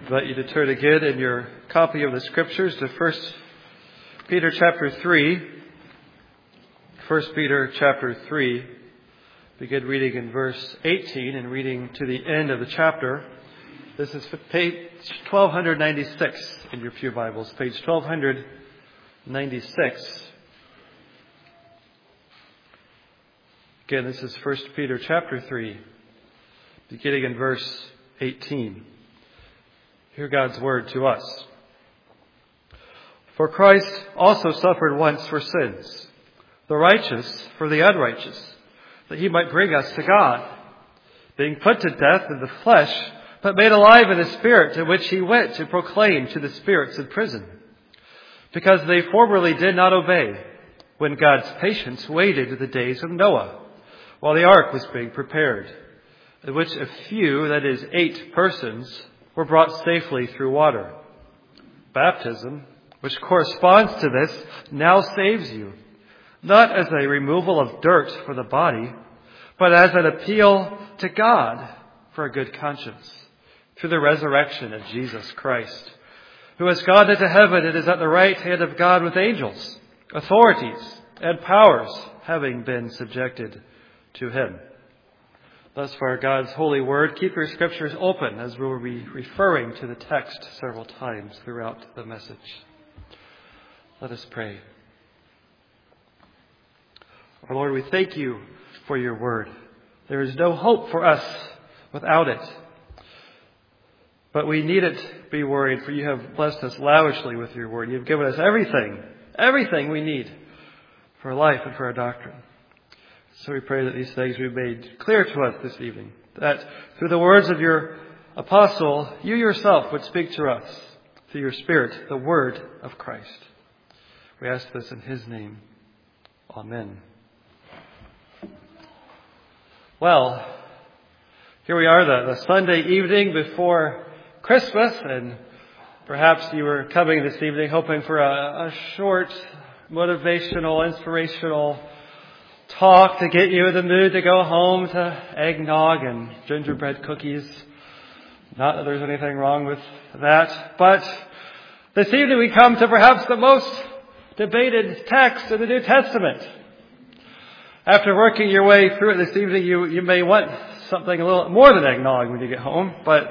I invite you to turn again in your copy of the Scriptures to 1 Peter chapter 3. 1 Peter chapter 3. Begin reading in verse 18 and reading to the end of the chapter. This is page 1296 in your pew Bibles. Page 1296. Again, this is 1 Peter chapter 3, beginning in verse 18. Hear God's word to us. For Christ also suffered once for sins, the righteous for the unrighteous, that he might bring us to God, being put to death in the flesh, but made alive in the Spirit, to which he went to proclaim to the spirits in prison, because they formerly did not obey, when God's patience waited the days of Noah, while the ark was being prepared, in which a few, that is, 8 persons, were brought safely through water. Baptism, which corresponds to this, now saves you, not as a removal of dirt for the body, but as an appeal to God for a good conscience, through the resurrection of Jesus Christ, who has gone into heaven and is at the right hand of God with angels, authorities, and powers having been subjected to him. Thus far, God's holy word. Keep your scriptures open, as we'll be referring to the text several times throughout the message. Let us pray. Our Lord, we thank you for your word. There is no hope for us without it. But we needn't be worried, for you have blessed us lavishly with your word. You've given us everything we need for life and for our doctrine. So we pray that these things be made clear to us this evening, that through the words of your apostle, you yourself would speak to us through your Spirit, the word of Christ. We ask this in his name. Amen. Well, here we are, the Sunday evening before Christmas, and perhaps you were coming this evening hoping for a short, motivational, inspirational talk to get you in the mood to go home to eggnog and gingerbread cookies. Not that there's anything wrong with that, but this evening we come to perhaps the most debated text in the New Testament. After working your way through it this evening, you may want something a little more than eggnog when you get home, but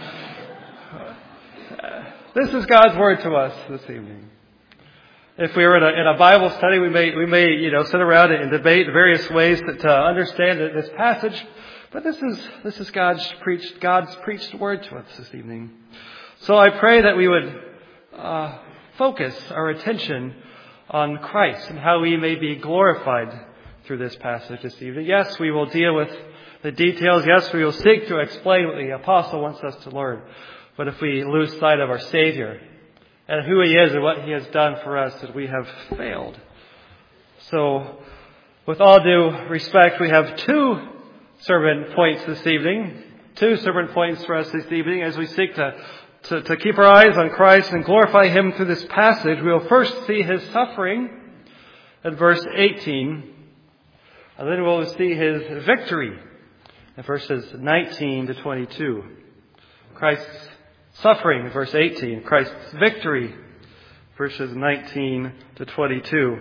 this is God's word to us this evening. If we were in a Bible study, we may sit around and debate various ways to understand this passage. But this is God's preached word to us this evening. So I pray that we would focus our attention on Christ and how we may be glorified through this passage this evening. Yes, we will deal with the details. Yes, we will seek to explain what the apostle wants us to learn. But if we lose sight of our Savior and who he is and what he has done for us, that we have failed. So, with all due respect, we have 2 sermon points this evening. 2 sermon points for us this evening as we seek to keep our eyes on Christ and glorify him through this passage. We will first see his suffering in verse 18, and then we'll see his victory in verses 19 to 22. Christ's suffering, verse 18. Christ's victory, verses 19 to 22.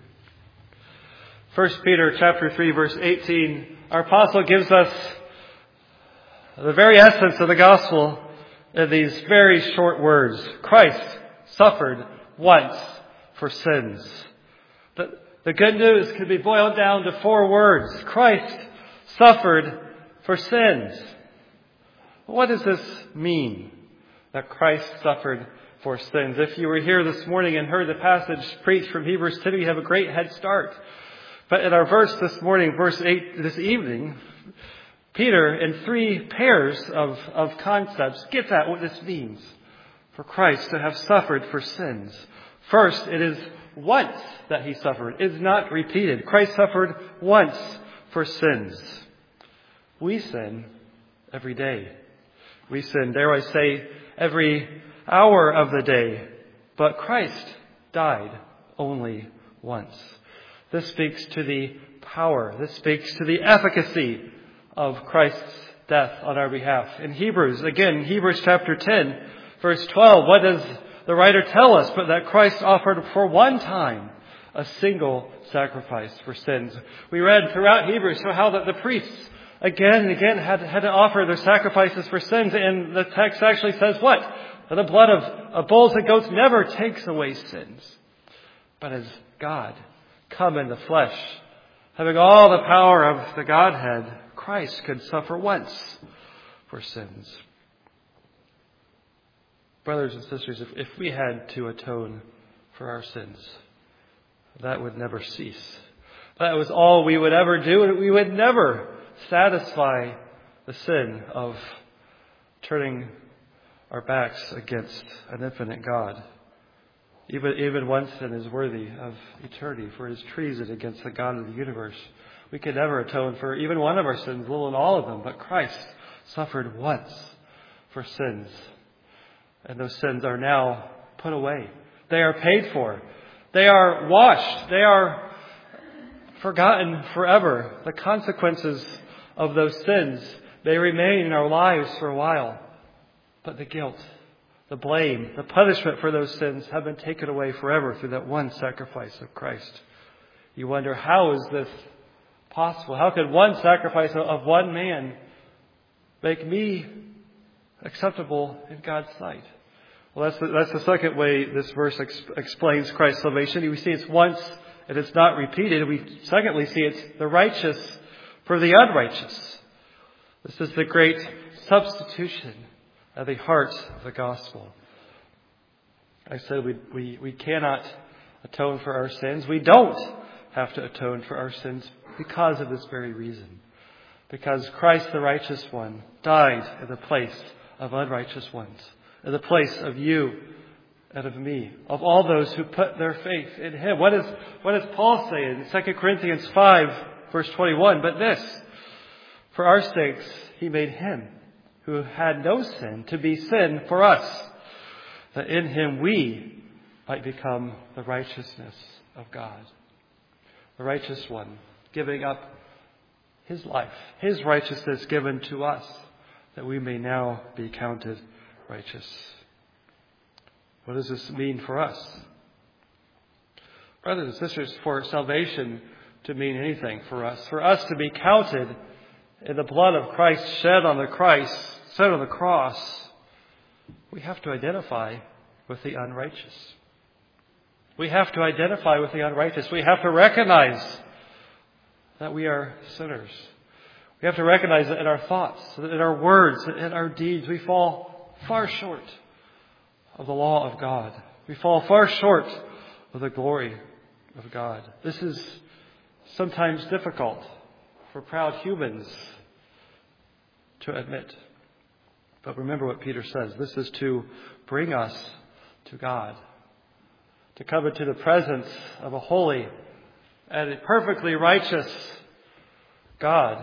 1 Peter chapter 3, verse 18. Our apostle gives us the very essence of the gospel in these very short words. Christ suffered once for sins. The good news can be boiled down to 4 words. Christ suffered for sins. What does this mean? That Christ suffered for sins. If you were here this morning and heard the passage preached from Hebrews 10, you have a great head start. But in our verse this morning, verse 8 this evening, Peter, in 3 pairs of concepts, gets at what this means for Christ to have suffered for sins. First, it is once that he suffered. It is not repeated. Christ suffered once for sins. We sin every day. We sin, dare I say, every hour of the day. But Christ died only once. This speaks to the power. This speaks to the efficacy of Christ's death on our behalf. In Hebrews chapter 10, Verse 12, what does the writer tell us? But that Christ offered for one time a single sacrifice for sins. We read throughout Hebrews how that the priests again and again had to offer their sacrifices for sins. And the text actually says what? That the blood of bulls and goats never takes away sins. But as God come in the flesh, having all the power of the Godhead, Christ could suffer once for sins. Brothers and sisters, if we had to atone for our sins, that would never cease. That was all we would ever do, and we would never satisfy the sin of turning our backs against an infinite God. Even one sin is worthy of eternity, for it is treason against the God of the universe. We could never atone for even one of our sins, little and all of them, but Christ suffered once for sins. And those sins are now put away. They are paid for. They are washed. They are forgotten forever. The consequences of those sins, they remain in our lives for a while. But the guilt, the blame, the punishment for those sins have been taken away forever through that one sacrifice of Christ. You wonder, how is this possible? How could one sacrifice of one man make me acceptable in God's sight? Well, that's the second way this verse explains Christ's salvation. We see it's once and it's not repeated. We secondly see it's the righteous for the unrighteous. This is the great substitution at the heart of the gospel. I said we cannot atone for our sins. We don't have to atone for our sins because of this very reason. Because Christ, the righteous one, died in the place of unrighteous ones, in the place of you and of me, of all those who put their faith in Him. What does Paul say in 2 Corinthians 5, verse 21? But this, for our sakes, He made Him who had no sin to be sin for us, that in Him we might become the righteousness of God. The righteous one giving up His life, His righteousness given to us, that we may now be counted righteous. What does this mean for us? Brothers and sisters, for salvation to mean anything for us to be counted in the blood of Christ shed on the cross, we have to identify with the unrighteous. We have to identify with the unrighteous. We have to recognize that we are sinners. We have to recognize that in our thoughts, that in our words, that in our deeds, we fall far short of the law of God. We fall far short of the glory of God. This is sometimes difficult for proud humans to admit. But remember what Peter says. This is to bring us to God. To come into the presence of a holy and a perfectly righteous God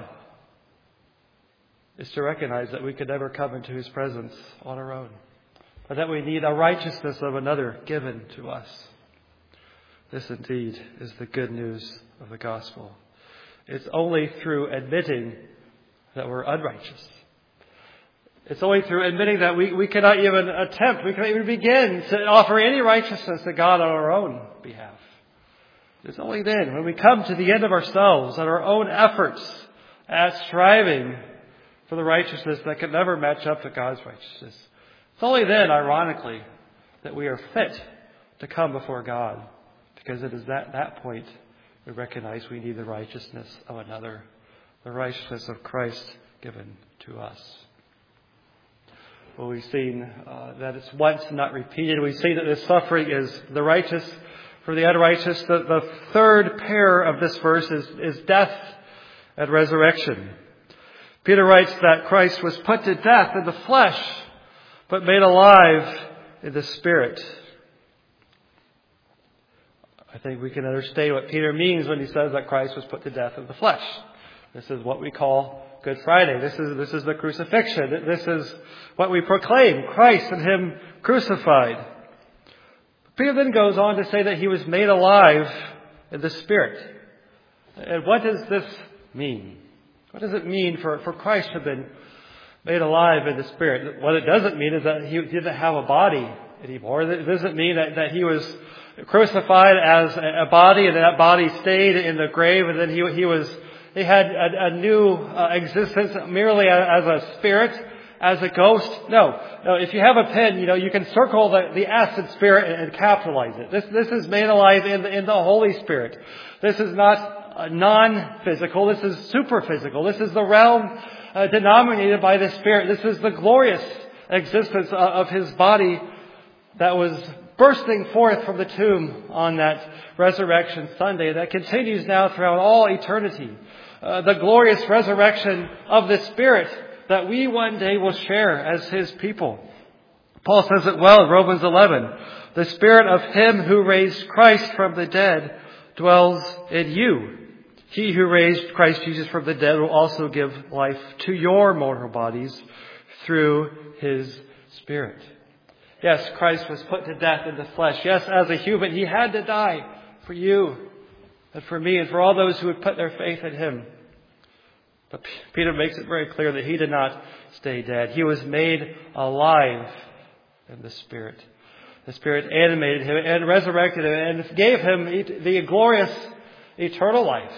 is to recognize that we could never come into His presence on our own, but that we need a righteousness of another given to us. This indeed is the good news of the gospel. It's only through admitting that we're unrighteous. It's only through admitting that we cannot even attempt, we cannot even begin to offer any righteousness to God on our own behalf. It's only then, when we come to the end of ourselves and our own efforts at striving for the righteousness that can never match up to God's righteousness. It's only then, ironically, that we are fit to come before God, because it is at that point we recognize we need the righteousness of another, the righteousness of Christ given to us. Well, we've seen that it's once and not repeated. We've seen that this suffering is the righteous for the unrighteous. The third pair of this verse is death and resurrection. Peter writes that Christ was put to death in the flesh, but made alive in the Spirit. I think we can understand what Peter means when he says that Christ was put to death in the flesh. This is what we call Good Friday. This is the crucifixion. This is what we proclaim, Christ and Him crucified. Peter then goes on to say that He was made alive in the Spirit. And what does this mean? What does it mean for Christ to have been made alive in the Spirit. What it doesn't mean is that he didn't have a body anymore. It doesn't mean that he was crucified as a body and that body stayed in the grave and then he had a new existence merely as a spirit, as a ghost. No. If you have a pen, you can circle the S in Spirit and capitalize it. This is made alive in the Holy Spirit. This is not non-physical. This is super-physical. This is the realm denominated by the Spirit. This is the glorious existence of His body that was bursting forth from the tomb on that Resurrection Sunday that continues now throughout all eternity. The glorious resurrection of the Spirit that we one day will share as His people. Paul says it well in Romans 11. The Spirit of Him who raised Christ from the dead dwells in you. He who raised Christ Jesus from the dead will also give life to your mortal bodies through His Spirit. Yes, Christ was put to death in the flesh. Yes, as a human, He had to die for you and for me and for all those who would put their faith in Him. But Peter makes it very clear that He did not stay dead. He was made alive in the Spirit. The Spirit animated Him and resurrected Him and gave Him the glorious eternal life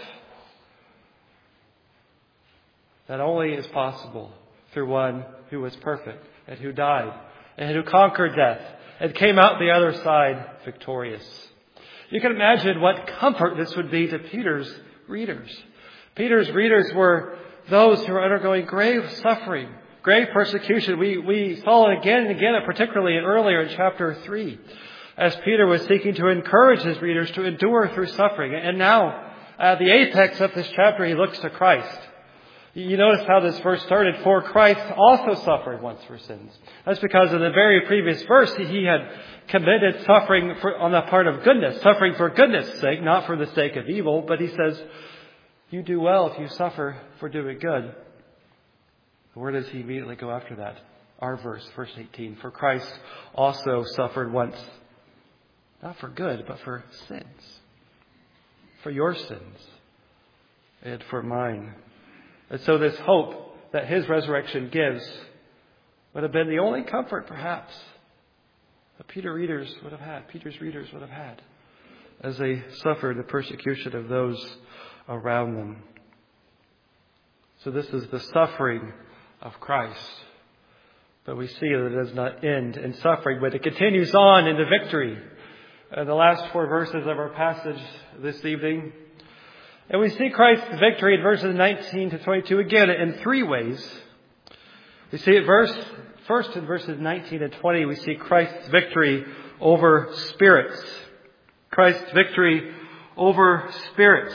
that only is possible through one who was perfect and who died and who conquered death and came out the other side victorious. You can imagine what comfort this would be to Peter's readers. Peter's readers were those who were undergoing grave suffering, grave persecution. We saw it again and again, particularly earlier in chapter 3, as Peter was seeking to encourage his readers to endure through suffering. And now, at the apex of this chapter, he looks to Christ. You notice how this verse started, for Christ also suffered once for sins. That's because in the very previous verse, he had committed suffering on the part of goodness, suffering for goodness' sake, not for the sake of evil. But he says, you do well if you suffer for doing good. Where does he immediately go after that? Our verse 18. For Christ also suffered once, not for good, but for sins. For your sins and for mine. And so this hope that His resurrection gives would have been the only comfort, perhaps, that Peter's readers would have had as they suffered the persecution of those around them. So this is the suffering of Christ. But we see that it does not end in suffering, but it continues on into victory. The last 4 verses of our passage this evening. And we see Christ's victory in verses 19 to 22 again in 3 ways. We see it first in verses 19 and 20, we see Christ's victory over spirits. Christ's victory over spirits.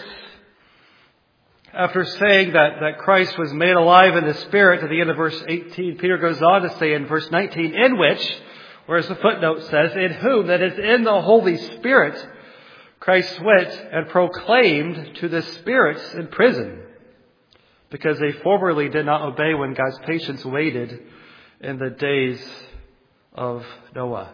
After saying that Christ was made alive in the Spirit at the end of verse 18, Peter goes on to say in verse 19, in which, whereas the footnote says, in whom, that is in the Holy Spirit, Christ went and proclaimed to the spirits in prison, because they formerly did not obey when God's patience waited in the days of Noah.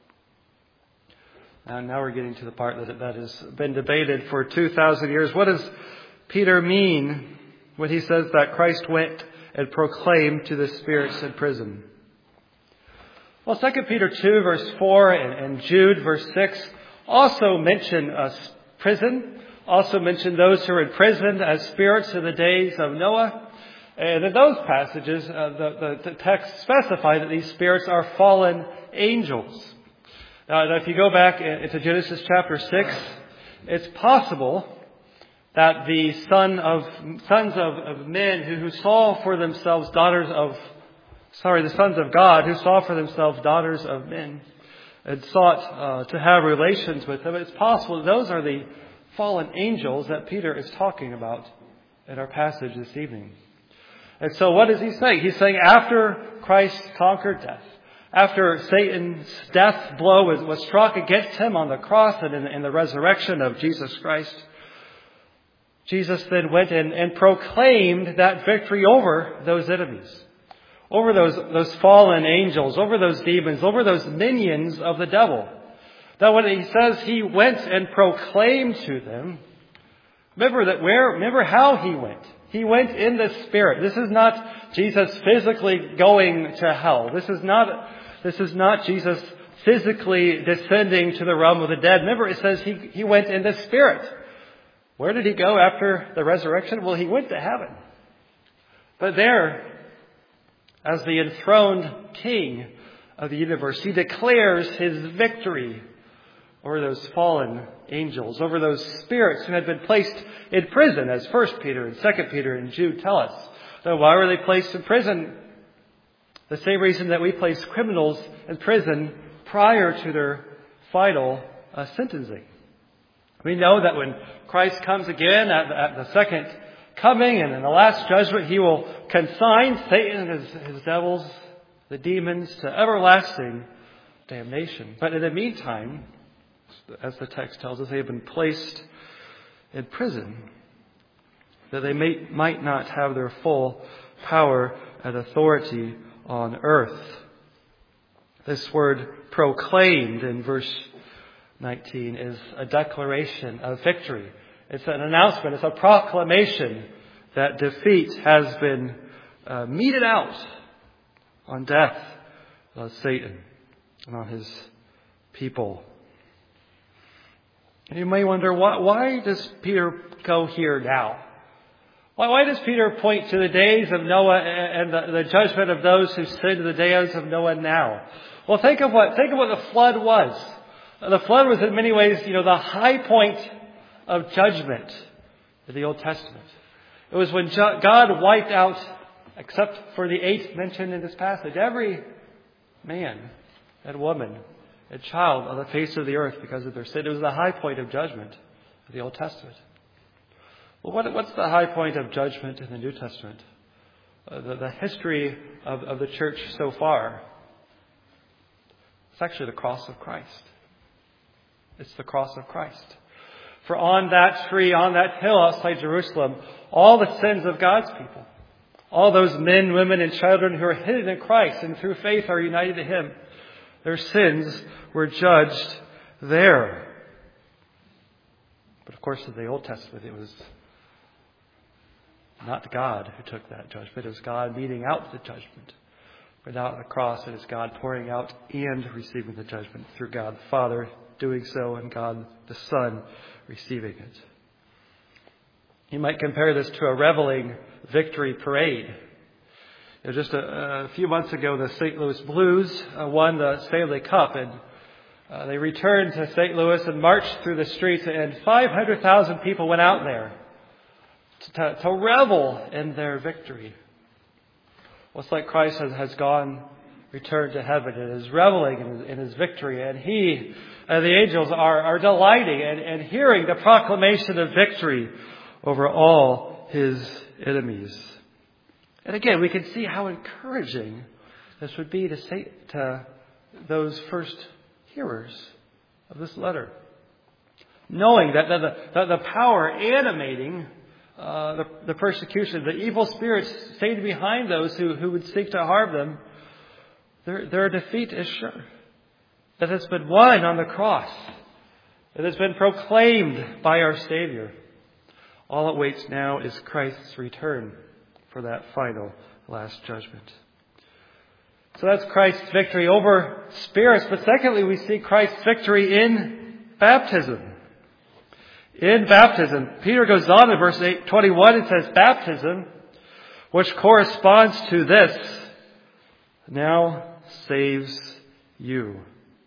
And now we're getting to the part that has been debated for 2,000 years. What does Peter mean when he says that Christ went and proclaimed to the spirits in prison? Well, 2 Peter 2 verse 4 and Jude verse 6 also mention prison, also mention those who are imprisoned as spirits in the days of Noah. And in those passages, the text specify that these spirits are fallen angels. Now, if you go back into Genesis chapter 6, it's possible that the sons of men who saw for themselves the sons of God who saw for themselves daughters of men and sought to have relations with them, it's possible that those are the fallen angels that Peter is talking about in our passage this evening. And so what is he saying? He's saying after Christ conquered death, after Satan's death blow was struck against him on the cross and in the resurrection of Jesus Christ, Jesus then went and proclaimed that victory over those enemies, over those fallen angels, over those demons, over those minions of the devil. That when he says he went and proclaimed to them, remember how he went. He went in the Spirit. This is not Jesus physically going to hell. This is not Jesus physically descending to the realm of the dead. Remember, it says he went in the Spirit. Where did he go after the resurrection? Well, he went to heaven. But there, as the enthroned King of the universe, he declares his victory over those fallen angels, over those spirits who had been placed in prison, as 1 Peter and 2 Peter and Jude tell us. So why were they placed in prison? The same reason that we place criminals in prison prior to their final sentencing. We know that when Christ comes again at the second coming and in the last judgment, he will consign Satan and his devils, the demons, to everlasting damnation. But in the meantime, as the text tells us, they have been placed in prison that they might not have their full power and authority on earth. This word proclaimed in verse 19 is a declaration of victory. It's an announcement. It's a proclamation that defeat has been meted out on death, on Satan, and on his people. And you may wonder, why does Peter go here now? Why does Peter point to the days of Noah and the judgment of those who sinned in the days of Noah now? Well, think of what the flood was. The flood was in many ways, the high point of judgment in the Old Testament. It was when God wiped out, except for the 8 mentioned in this passage, every man and woman and child on the face of the earth because of their sin. It was the high point of judgment in the Old Testament. Well, what's the high point of judgment in the New Testament? The history of the church so far. It's actually the cross of Christ. It's the cross of Christ. For on that tree, on that hill outside Jerusalem, all the sins of God's people, all those men, women, and children who are hidden in Christ and through faith are united to Him, their sins were judged there. But of course, in the Old Testament, it was not God who took that judgment. It was God meting out the judgment. But now at the cross, it is God pouring out and receiving the judgment through God the Father doing so and God the Son receiving it. You might compare this to a reveling victory parade. Just a few months ago, the St. Louis Blues won the Stanley Cup, and they returned to St. Louis and marched through the streets, and 500,000 people went out there to revel in their victory. Well, it's like Christ has returned to heaven and is reveling in His victory, and He and the angels are delighting and hearing the proclamation of victory over all His enemies. And again, we can see how encouraging this would be to say to those first hearers of this letter. Knowing that the power animating the persecution, the evil spirits stayed behind those who would seek to harm them, their defeat is sure. That has been won on the cross. It has been proclaimed by our Savior. All it waits now is Christ's return for that final last judgment. So that's Christ's victory over spirits. But secondly, we see Christ's victory in baptism. In baptism. Peter goes on in verse 21 and says, baptism, which corresponds to this, now saves you.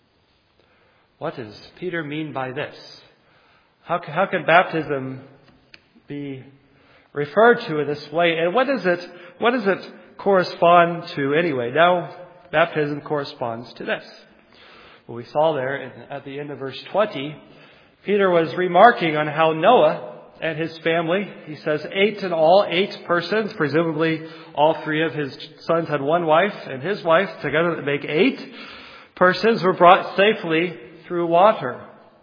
What does Peter mean by this? How can baptism be referred to in this way? And what does it correspond to anyway? Now, baptism corresponds to this. Well, we saw there at the end of verse 20, Peter was remarking on how Noah and his family, he says 8 in all, 8 persons, presumably all 3 of his sons had one wife, and his wife, together that make 8 persons, were brought safely through water.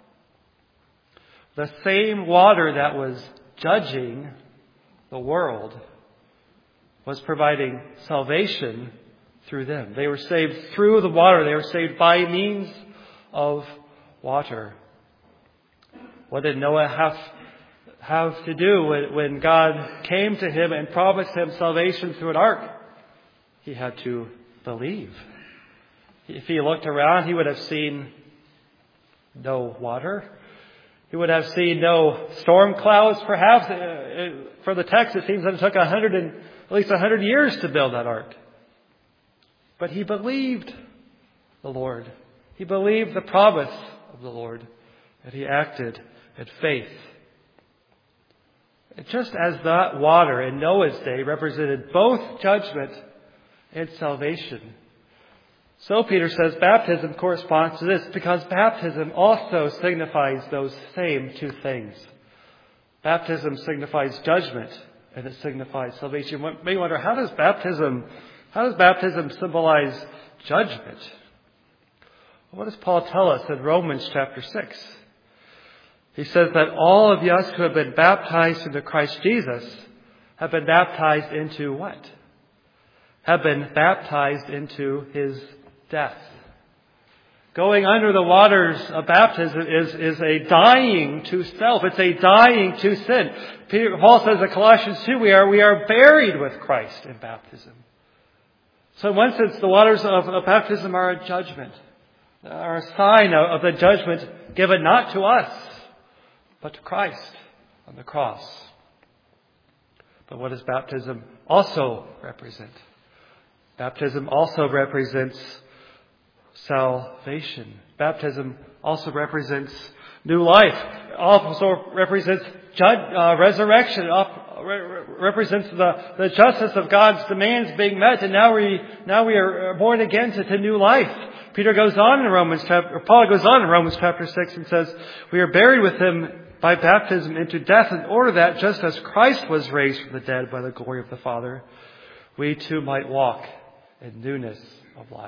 The same water that was judging the world was providing salvation through them. They were saved through the water. They were saved by means of water. What did Noah have to do when God came to him and promised him salvation through an ark? He had to believe. If he looked around, he would have seen no water. He would have seen no storm clouds, perhaps. For the text, it seems that it took at least 100 years to build that ark. But he believed the Lord. He believed the promise of the Lord, and he acted in faith. Just as that water in Noah's day represented both judgment and salvation, so Peter says baptism corresponds to this, because baptism also signifies those same two things. Baptism signifies judgment, and it signifies salvation. You may wonder, how does baptism symbolize judgment? What does Paul tell us in Romans chapter 6? He says that all of us who have been baptized into Christ Jesus have been baptized into what? Have been baptized into his death. Going under the waters of baptism is a dying to self. It's a dying to sin. Paul says in Colossians 2, we are buried with Christ in baptism. So in one sense, the waters of baptism are a judgment, are a sign of the judgment given not to us, but to Christ on the cross. But what does baptism also represent? Baptism also represents salvation. Baptism also represents new life. Also represents resurrection. Represents the justice of God's demands being met, and now we are born again to new life. Paul goes on in Romans chapter 6 and says, we are buried with him by baptism into death, in order that just as Christ was raised from the dead by the glory of the Father, we too might walk in newness of life.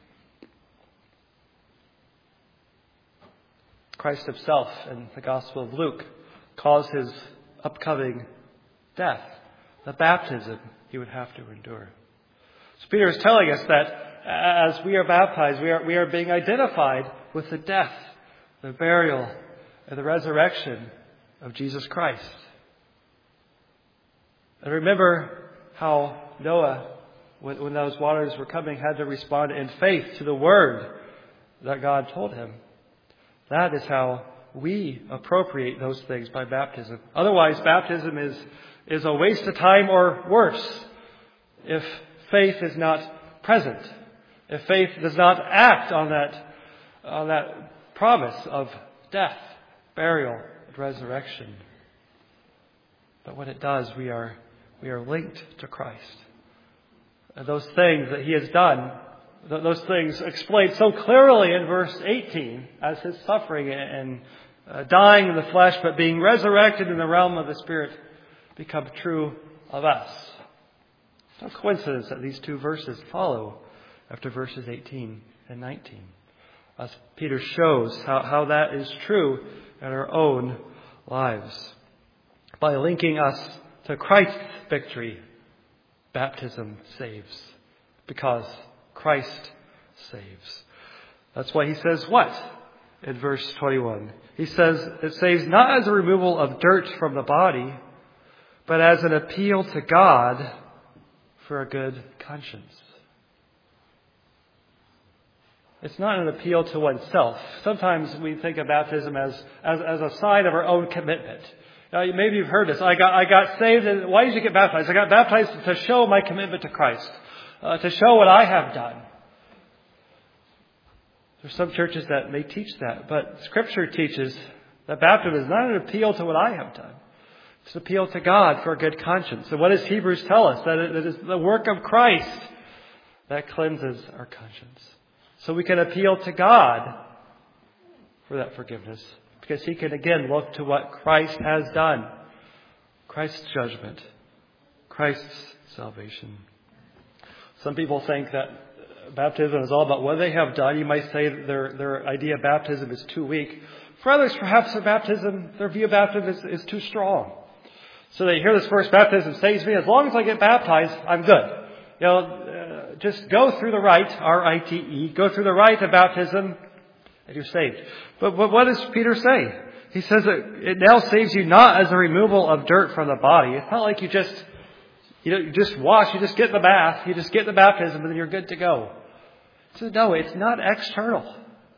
Christ himself in the Gospel of Luke calls his upcoming death the baptism he would have to endure. So Peter is telling us that as we are baptized, we are being identified with the death, the burial, and the resurrection of Jesus Christ. And remember how Noah, when those waters were coming, had to respond in faith to the word that God told him. That is how we appropriate those things, by baptism. Otherwise, baptism is a waste of time, or worse, if faith is not present. If faith does not act on that promise of death, burial, and resurrection. But when it does, we are linked to Christ. And those things that he has done, those things explained so clearly in verse 18 as his suffering and dying in the flesh, but being resurrected in the realm of the Spirit, become true of us. No coincidence that these two verses follow after verses 18 and 19. As Peter shows how that is true in our own lives. By linking us to Christ's victory, baptism saves. Because Christ saves. That's why he says what? In verse 21. He says it saves not as a removal of dirt from the body, but as an appeal to God for a good conscience. It's not an appeal to oneself. Sometimes we think of baptism as a sign of our own commitment. Now, maybe you've heard this. I got saved, and why did you get baptized? I got baptized to show my commitment to Christ, to show what I have done. There's some churches that may teach that, but Scripture teaches that baptism is not an appeal to what I have done. It's an appeal to God for a good conscience. And what does Hebrews tell us? That it is the work of Christ that cleanses our conscience. So we can appeal to God for that forgiveness, because he can again look to what Christ has done. Christ's judgment. Christ's salvation. Some people think that baptism is all about what they have done. You might say that their idea of baptism is too weak. For others, perhaps their view of baptism is too strong. So they hear this verse, baptism saves me. As long as I get baptized, I'm good. Just go through the rite, R-I-T-E, go through the rite of baptism, and you're saved. But what does Peter say? He says that it now saves you not as a removal of dirt from the body. It's not like you just wash, you just get in the bath, you just get the baptism, and then you're good to go. So no, it's not external.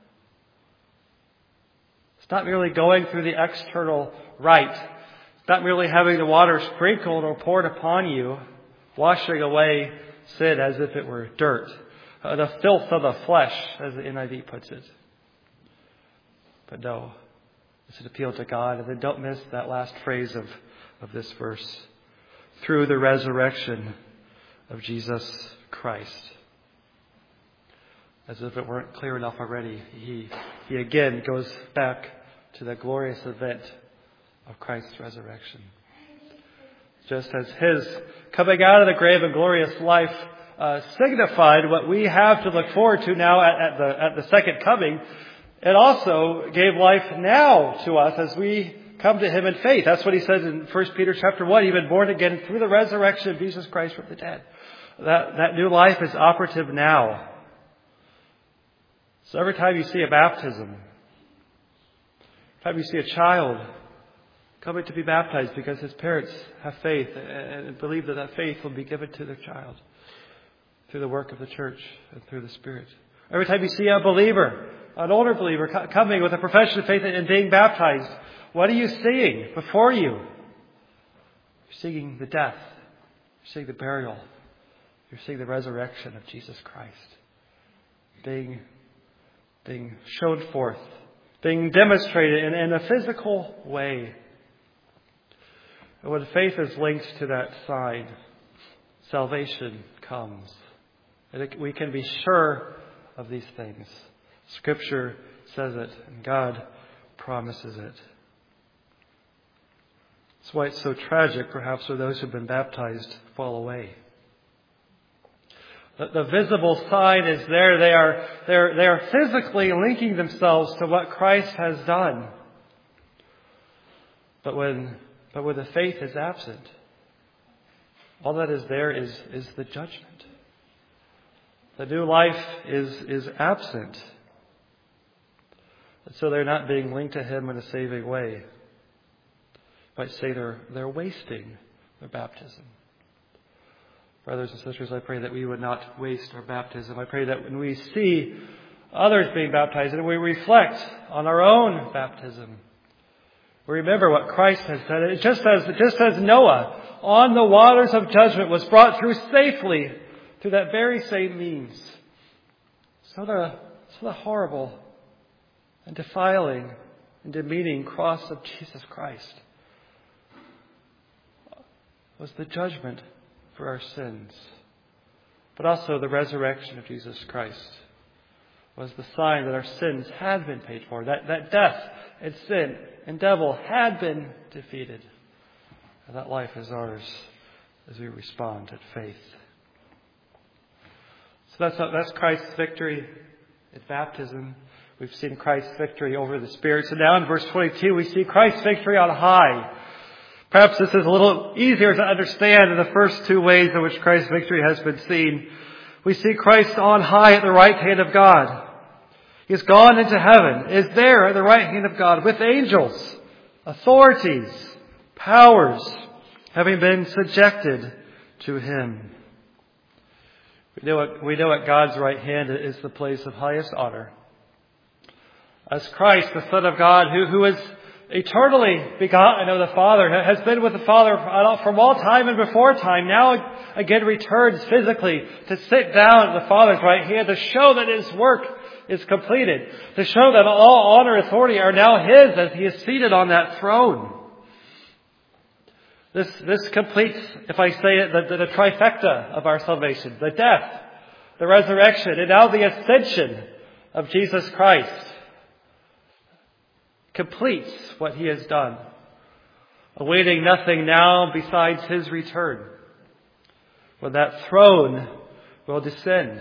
It's not merely going through the external rite. It's not merely having the water sprinkled or poured upon you, washing away sin as if it were dirt. The filth of the flesh, as the NIV puts it. But no, it's an appeal to God. And then don't miss that last phrase of this verse. Through the resurrection of Jesus Christ. As if it weren't clear enough already, he again goes back to the glorious event of Christ's resurrection. Just as his coming out of the grave and glorious life signified what we have to look forward to now at the second coming, it also gave life now to us as we come to him in faith. That's what he says in 1 Peter chapter 1. You've been born again through the resurrection of Jesus Christ from the dead. That new life is operative now. So every time you see a baptism, every time you see a child coming to be baptized because his parents have faith and believe that faith will be given to their child through the work of the church and through the Spirit. Every time you see a believer, an older believer, coming with a profession of faith and being baptized, what are you seeing before you? You're seeing the death. You're seeing the burial. You're seeing the resurrection of Jesus Christ. Being shown forth. Being demonstrated in a physical way. And when faith is linked to that sign, salvation comes. And we can be sure of these things. Scripture says it, and God promises it. That's why it's so tragic, perhaps, for those who have been baptized fall away. The visible sign is there. They are physically linking themselves to what Christ has done. But when the faith is absent, all that is there is the judgment. The new life is absent. And so they're not being linked to him in a saving way. You might say they're wasting their baptism. Brothers and sisters, I pray that we would not waste our baptism. I pray that when we see others being baptized and we reflect on our own baptism, we remember what Christ has said. Just as Noah on the waters of judgment was brought through safely through that very same means, so the horrible and defiling and demeaning cross of Jesus Christ was the judgment for our sins. But also the resurrection of Jesus Christ was the sign that our sins had been paid for, that death and sin and devil had been defeated. And that life is ours as we respond in faith. So that's Christ's victory at baptism. We've seen Christ's victory over the spirits. And now in verse 22 we see Christ's victory on high. Perhaps this is a little easier to understand in the first two ways in which Christ's victory has been seen. We see Christ on high at the right hand of God. He has gone into heaven, is there at the right hand of God with angels, authorities, powers, having been subjected to him. We know at God's right hand is the place of highest honor. As Christ, the Son of God, who is eternally begotten of the Father, has been with the Father from all time and before time, now again returns physically to sit down at the Father's right hand to show that his work is completed, to show that all honor and authority are now his as he is seated on that throne. This completes, if I say it, the trifecta of our salvation. The death, the resurrection, and now the ascension of Jesus Christ completes what he has done, awaiting nothing now besides his return, when that throne will descend.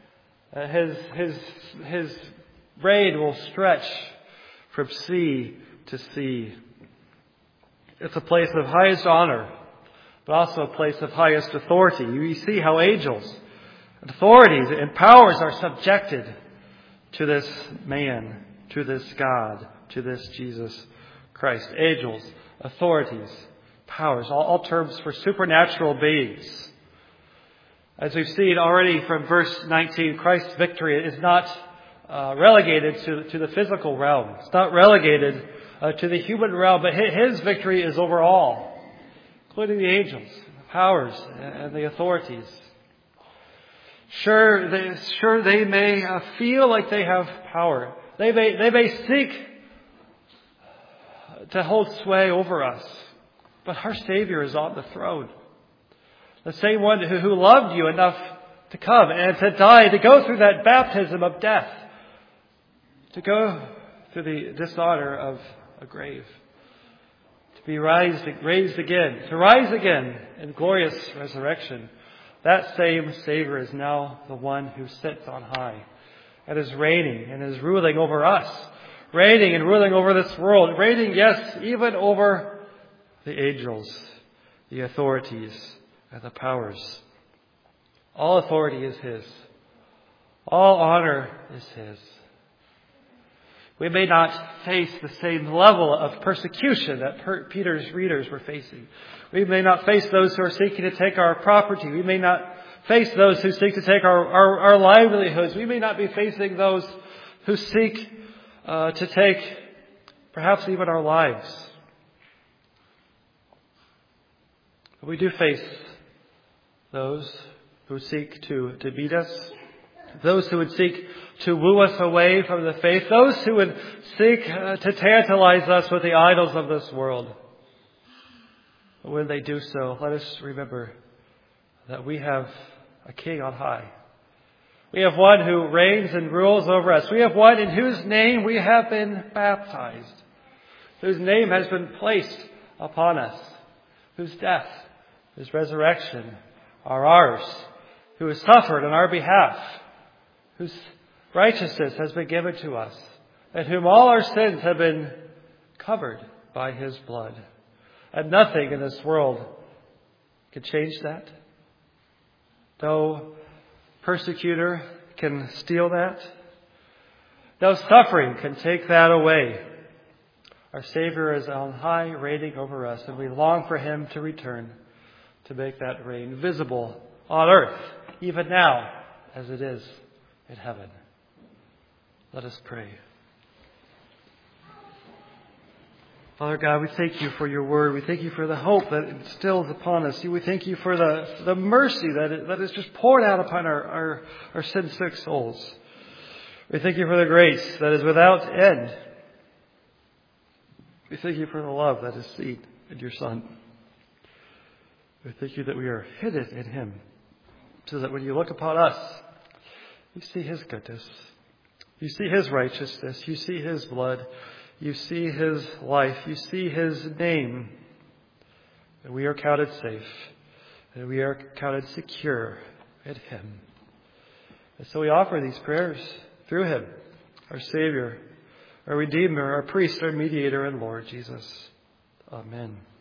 His reign will stretch from sea to sea. It's a place of highest honor, but also a place of highest authority. You see how angels, authorities, and powers are subjected to this man. to this God, to this Jesus Christ. Angels, authorities, powers, all terms for supernatural beings. As we've seen already from verse 19, Christ's victory is not relegated to the physical realm. It's not relegated to the human realm, but His victory is over all, including the angels, the powers, and the authorities. Sure, they may feel like they have power. They may seek to hold sway over us, but our Savior is on the throne. The same one who loved you enough to come and to die, to go through that baptism of death, to go through the dishonor of a grave, to be raised again, to rise again in glorious resurrection. That same Savior is now the one who sits on high and is reigning and is ruling over us, reigning and ruling over this world, reigning, yes, even over the angels, the authorities, and the powers. All authority is His. All honor is His. We may not face the same level of persecution that Peter's readers were facing. We may not face those who are seeking to take our property. We may not face those who seek to take our livelihoods. We may not be facing those who seek to take perhaps even our lives. But we do face those who seek to beat us, those who would seek to woo us away from the faith, those who would seek to tantalize us with the idols of this world. But when they do so, let us remember that we have a King on high. We have one who reigns and rules over us. We have one in whose name we have been baptized, whose name has been placed upon us, whose death, whose resurrection are ours, who has suffered on our behalf, whose righteousness has been given to us, and whom all our sins have been covered by His blood. And nothing in this world can change that. No persecutor can steal that. No suffering can take that away. Our Savior is on high, reigning over us, and we long for Him to return to make that reign visible on earth, even now, as it is in heaven. Let us pray. Father God, we thank You for Your word. We thank You for the hope that it instills upon us. We thank You for the mercy that is just poured out upon our sin-sick souls. We thank You for the grace that is without end. We thank You for the love that is seen in Your Son. We thank You that we are hidden in Him, so that when You look upon us, You see His goodness. You see His righteousness. You see His blood. You see His life. You see His name. And we are counted safe. And we are counted secure in Him. And so we offer these prayers through Him, our Savior, our Redeemer, our Priest, our Mediator, and Lord Jesus. Amen.